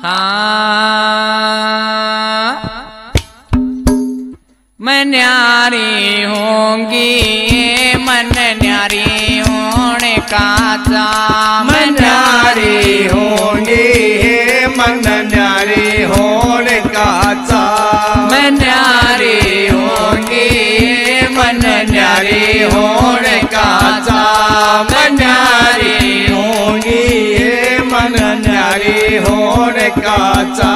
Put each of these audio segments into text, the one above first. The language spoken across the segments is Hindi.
मैं न्यारी होंगी मन न्यारी होने का चा। मैं न्यारी होंगी मन न्यारी होने का चा। मैं न्यारी होंगी मन न्यारी होने का चा। मैं न्यारी होंगी मन न्यारी होने का चा।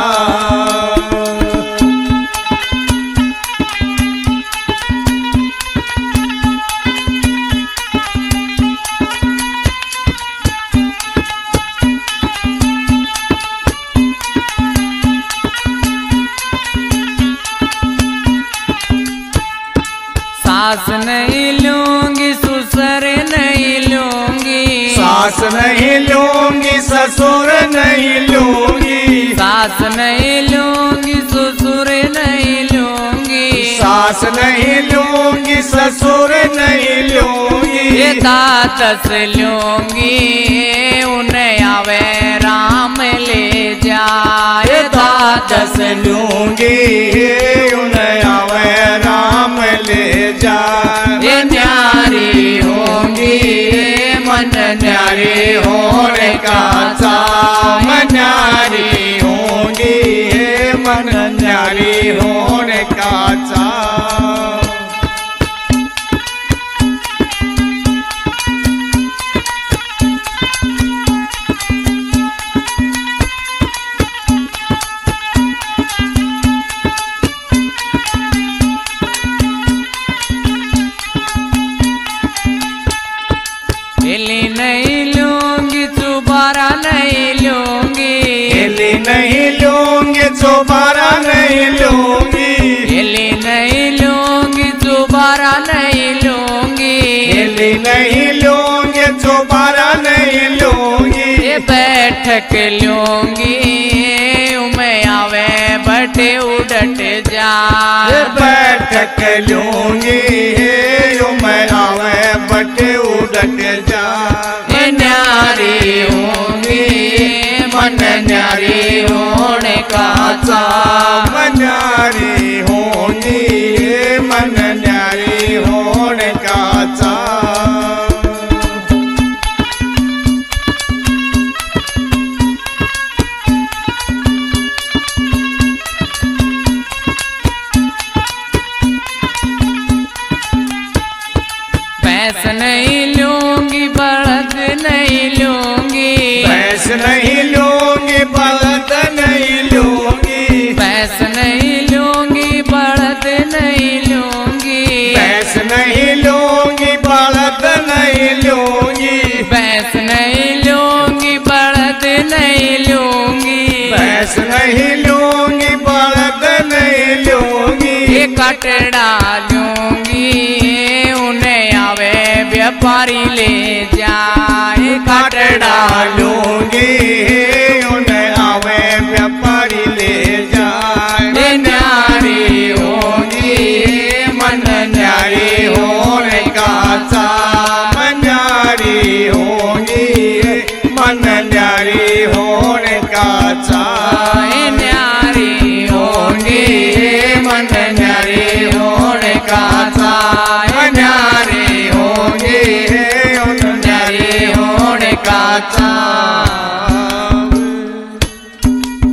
सास नहीं लूंगी ससुर नहीं लूंगी। सास नहीं लूंगी ससुर नहीं लूंगी। सास नहीं लूंगी ससुर नहीं लूंगी। सास नहीं लूंगी ससुर नहीं लूंगी। ये दातस लूंगी उन्हें आवे राम ले जाए। दातस लूंगी उन्हें आवे राम ले जाए। ये न्यारी होंगी मन न्यारी होने का चा। मैं न्यारी होंगी मन न्यारी होने का चा। हिली नहीं लूंगी दोबारा नहीं लूंगी। हिली नहीं लूंगी दोबारा नहीं लूंगी। हिली नहीं लूंगी दोबारा नहीं लूंगी। हिली नहीं लूंगी दोबारा नहीं लूंगी। ये बैठक लूंगी मैं आवे बटे उड़ट जाए। बैठक लूंगी मैं आवे बटे उड़ट जाए। न्यारी होंगी मन न्यारी होने का चा। मैं न्यारी होंगी मन न्यारी होने का चा। भैंस नहीं लूंगी बळद नहीं लूंगी। भैंस नहीं लूंगी बलद नहीं लूंगी। भैंस नहीं लूंगी बळद नहीं लूंगी। भैंस नहीं लूंगी बलद नहीं लूंगी। भैंस नहीं लूंगी बळद नहीं लूंगी। भैंस नहीं लूंगी बलद नहीं लूंगी। ये कटड़ा लूंगी उन्हें आवे व्यापारी ले जाए। कटड़ा लूंगी